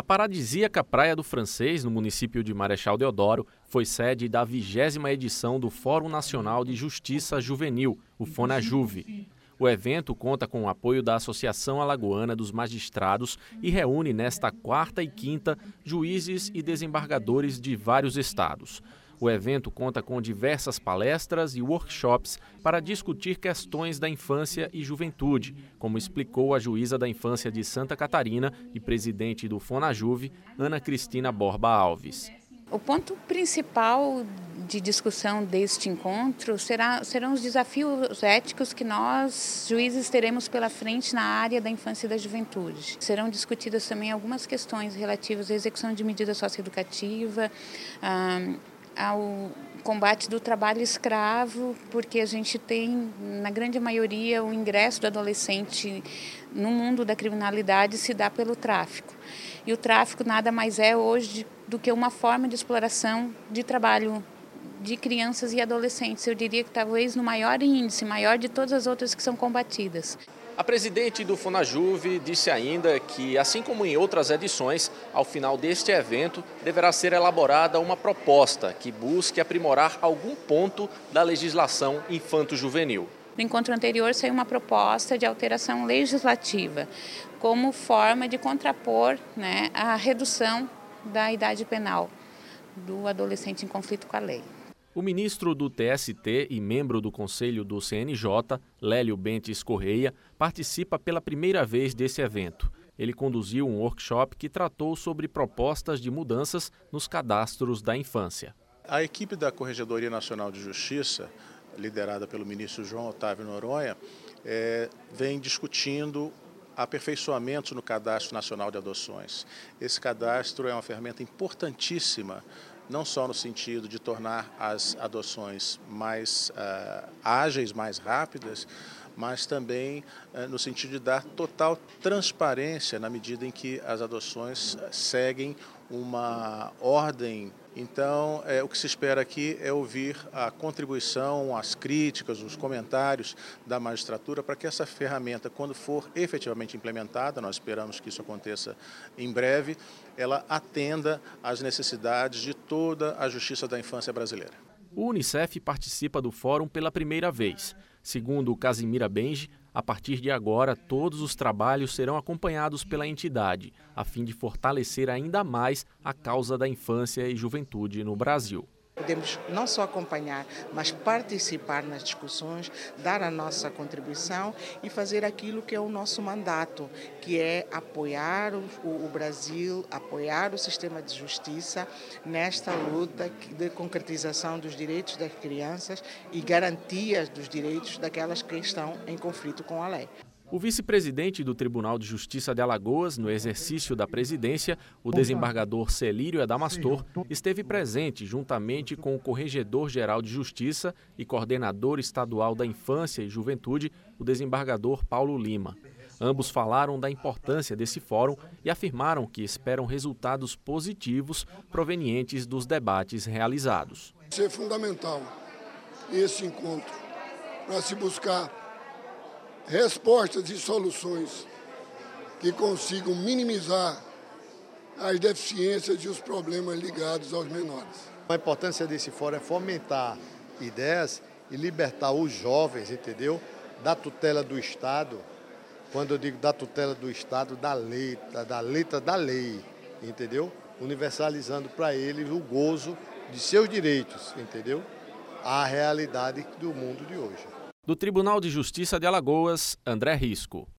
paradisíaca Praia do Francês, no município de Marechal Deodoro, foi sede da 20ª edição do Fórum Nacional de Justiça Juvenil, o FONAJUVE. O evento conta com o apoio da Associação Alagoana dos Magistrados e reúne nesta quarta e quinta juízes e desembargadores de vários estados. O evento conta com diversas palestras e workshops para discutir questões da infância e juventude, como explicou a juíza da infância de Santa Catarina e presidente do FONAJUVE, Ana Cristina Borba Alves. O ponto principal de discussão deste encontro serão os desafios éticos que nós, juízes, teremos pela frente na área da infância e da juventude. Serão discutidas também algumas questões relativas à execução de medida socioeducativa, ao combate do trabalho escravo, porque a gente tem, na grande maioria, o ingresso do adolescente no mundo da criminalidade se dá pelo tráfico. E o tráfico nada mais é hoje do que uma forma de exploração de trabalho de crianças e adolescentes. Eu diria que talvez no maior índice, maior de todas as outras que são combatidas. A presidente do FONAJUVE disse ainda que, assim como em outras edições, ao final deste evento deverá ser elaborada uma proposta que busque aprimorar algum ponto da legislação infanto-juvenil. No encontro anterior saiu uma proposta de alteração legislativa como forma de contrapor, a redução da idade penal do adolescente em conflito com a lei. O ministro do TST e membro do Conselho do CNJ, Lélio Bentes Correia, participa pela primeira vez desse evento. Ele conduziu um workshop que tratou sobre propostas de mudanças nos cadastros da infância. A equipe da Corregedoria Nacional de Justiça, liderada pelo ministro João Otávio Noronha, vem discutindo aperfeiçoamentos no Cadastro Nacional de Adoções. Esse cadastro é uma ferramenta importantíssima, não só no sentido de tornar as adoções mais ágeis, mais rápidas, mas também no sentido de dar total transparência na medida em que as adoções seguem uma ordem. Então, o que se espera aqui é ouvir a contribuição, as críticas, os comentários da magistratura para que essa ferramenta, quando for efetivamente implementada, nós esperamos que isso aconteça em breve, ela atenda às necessidades de toda a justiça da infância brasileira. O Unicef participa do fórum pela primeira vez. Segundo Casimira Benji, a partir de agora, todos os trabalhos serão acompanhados pela entidade, a fim de fortalecer ainda mais a causa da infância e juventude no Brasil. Podemos não só acompanhar, mas participar nas discussões, dar a nossa contribuição e fazer aquilo que é o nosso mandato, que é apoiar o Brasil, apoiar o sistema de justiça nesta luta de concretização dos direitos das crianças e garantias dos direitos daquelas que estão em conflito com a lei. O vice-presidente do Tribunal de Justiça de Alagoas, no exercício da presidência, o desembargador Celírio Adamastor, esteve presente juntamente com o Corregedor-Geral de Justiça e coordenador estadual da Infância e Juventude, o desembargador Paulo Lima. Ambos falaram da importância desse fórum e afirmaram que esperam resultados positivos provenientes dos debates realizados. É fundamental esse encontro para se buscar respostas e soluções que consigam minimizar as deficiências e os problemas ligados aos menores. A importância desse fórum é fomentar ideias e libertar os jovens, entendeu? Da tutela do Estado. Quando eu digo da tutela do Estado, da letra da lei, entendeu? Universalizando para eles o gozo de seus direitos, entendeu? A realidade do mundo de hoje. Do Tribunal de Justiça de Alagoas, André Risco.